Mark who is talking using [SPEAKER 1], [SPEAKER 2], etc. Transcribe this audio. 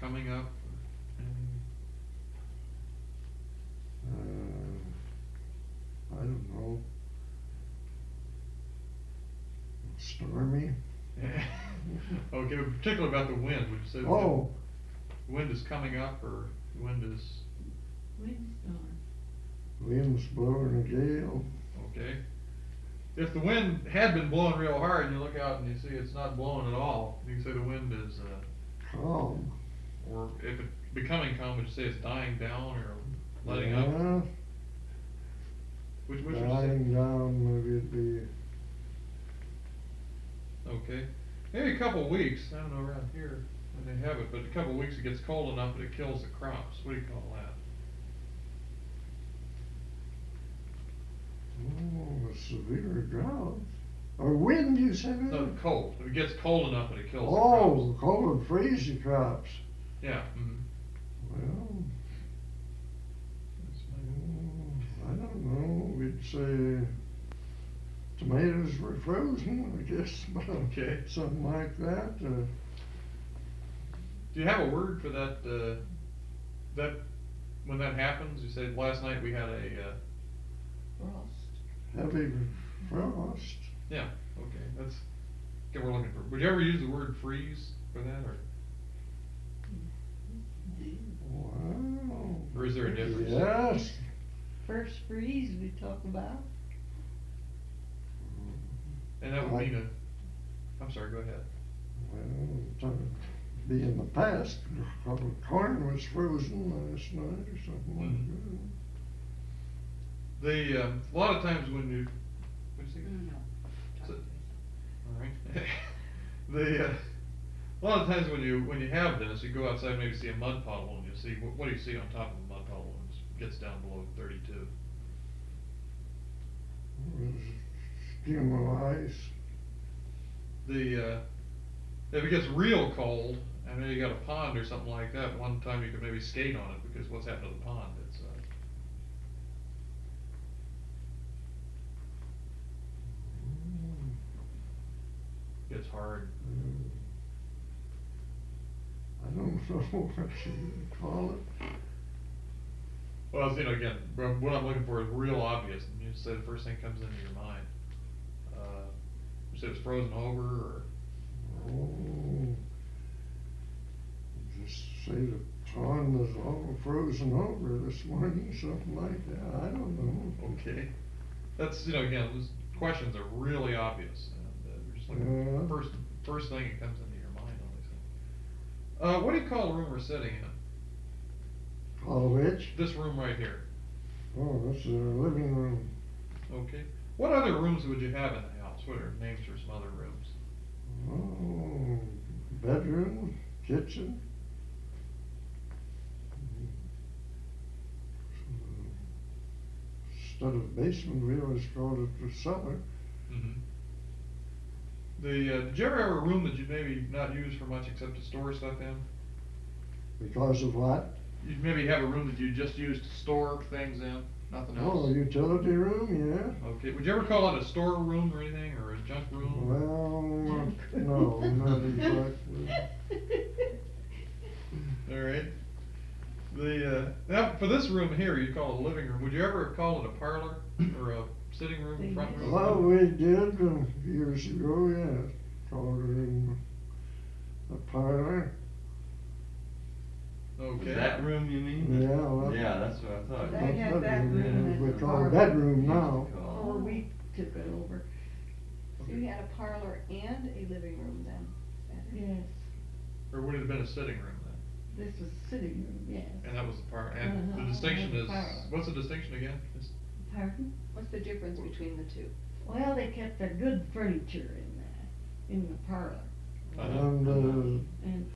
[SPEAKER 1] coming up?
[SPEAKER 2] I don't know. Stormy?
[SPEAKER 1] Okay, but particularly about the wind, would you say that
[SPEAKER 2] Oh,
[SPEAKER 1] the wind is coming up, or the wind is,
[SPEAKER 3] Windstorm.
[SPEAKER 2] wind's blowing a gale.
[SPEAKER 1] okay? If the wind had been blowing real hard, and you look out and you see it's not blowing at all, you can say the wind is,
[SPEAKER 2] Calm.
[SPEAKER 1] or if it's becoming calm, would you say it's dying down or letting up?
[SPEAKER 2] Yeah,
[SPEAKER 1] Which would you say?
[SPEAKER 2] dying down, maybe it'd be,
[SPEAKER 1] Okay, maybe a couple weeks, I don't know around here when they have it, but a couple weeks it gets cold enough that it kills the crops. What do you call that?
[SPEAKER 2] oh, a severe drought. Or wind, you said?
[SPEAKER 1] No, cold. If it gets cold enough that it kills the
[SPEAKER 2] Oh,
[SPEAKER 1] crops.
[SPEAKER 2] cold and freeze the crops.
[SPEAKER 1] Yeah. Mm-hmm.
[SPEAKER 2] Well, I don't know, we'd say tomatoes were frozen, I guess,
[SPEAKER 1] Okay.
[SPEAKER 2] something like that.
[SPEAKER 1] Do you have a word for that? That when that happens, you said last night we had a.
[SPEAKER 3] Frost.
[SPEAKER 2] Heavy frost.
[SPEAKER 1] Yeah. Okay. That's. Okay, we're looking for. Would you ever use the word freeze for that,
[SPEAKER 2] Wow.
[SPEAKER 1] or is there a difference?
[SPEAKER 2] Yes.
[SPEAKER 3] First freeze we talk about.
[SPEAKER 1] And that would
[SPEAKER 2] Like-
[SPEAKER 1] mean a. I'm sorry. Go ahead.
[SPEAKER 2] Well, to be in the past, probably corn was frozen last night or something like that.
[SPEAKER 1] A lot of times when you. What'd you say?
[SPEAKER 3] No.
[SPEAKER 1] So- All right. A lot of times when you have this, you go outside and maybe see a mud puddle, and you see what do you see on top of a mud puddle when it gets down below 32?
[SPEAKER 2] It was skim of ice.
[SPEAKER 1] If it gets real cold, and then you got a pond or something like that, one time you could maybe skate on it because what's happened to the pond? It's hard.
[SPEAKER 2] I don't know what you call it.
[SPEAKER 1] Well, again, what I'm looking for is real obvious, and you say the first thing comes into your mind. You said it's frozen over, or
[SPEAKER 2] Oh, just say the pond was all frozen over this morning, something like that. I don't know.
[SPEAKER 1] okay. That's again, those questions are really obvious, and we're just looking
[SPEAKER 2] Yeah.
[SPEAKER 1] for the first thing that comes into your mind on these things. What do you call the room we're sitting in?
[SPEAKER 2] Call which?
[SPEAKER 1] This room right here.
[SPEAKER 2] Oh, that's the living room.
[SPEAKER 1] Okay. What other rooms would you have in the house? What are names for some other rooms?
[SPEAKER 2] Oh, bedroom, kitchen. Instead of basement, we always called it the cellar.
[SPEAKER 1] Mm-hmm. Did you ever have a room that you maybe not use for much except to store stuff in?
[SPEAKER 2] Because of what?
[SPEAKER 1] You'd maybe have a room that you just use to store things in, nothing else?
[SPEAKER 2] Oh, utility room, yeah.
[SPEAKER 1] Okay, would you ever call it a store room or anything, or a junk room?
[SPEAKER 2] Well, no, not exactly.
[SPEAKER 1] Alright. Now, for this room here, you call it a living room, would you ever call it a parlor, or a sitting room, front room?
[SPEAKER 2] Well, we did years ago, yeah. Called it in a parlor.
[SPEAKER 1] Okay.
[SPEAKER 4] That room you mean?
[SPEAKER 2] Yeah, well,
[SPEAKER 4] Yeah, that's what I thought.
[SPEAKER 3] They had that room as
[SPEAKER 2] We
[SPEAKER 3] a
[SPEAKER 2] call
[SPEAKER 3] parlor.
[SPEAKER 2] it bedroom now.
[SPEAKER 3] Before we took it over.
[SPEAKER 5] So you had a parlor and a living room then? Is that it?
[SPEAKER 3] Yes,
[SPEAKER 1] Or would it have been a sitting room then?
[SPEAKER 3] this was sitting room, yes.
[SPEAKER 1] And that was the parlor, and the
[SPEAKER 3] Uh-huh,
[SPEAKER 1] distinction
[SPEAKER 3] and
[SPEAKER 1] is,
[SPEAKER 3] parlor.
[SPEAKER 1] what's the distinction again?
[SPEAKER 3] Pardon?
[SPEAKER 5] What's the difference between the two?
[SPEAKER 3] Well, they kept the good furniture in there, in the parlor.
[SPEAKER 1] Uh-huh.
[SPEAKER 2] And,
[SPEAKER 3] And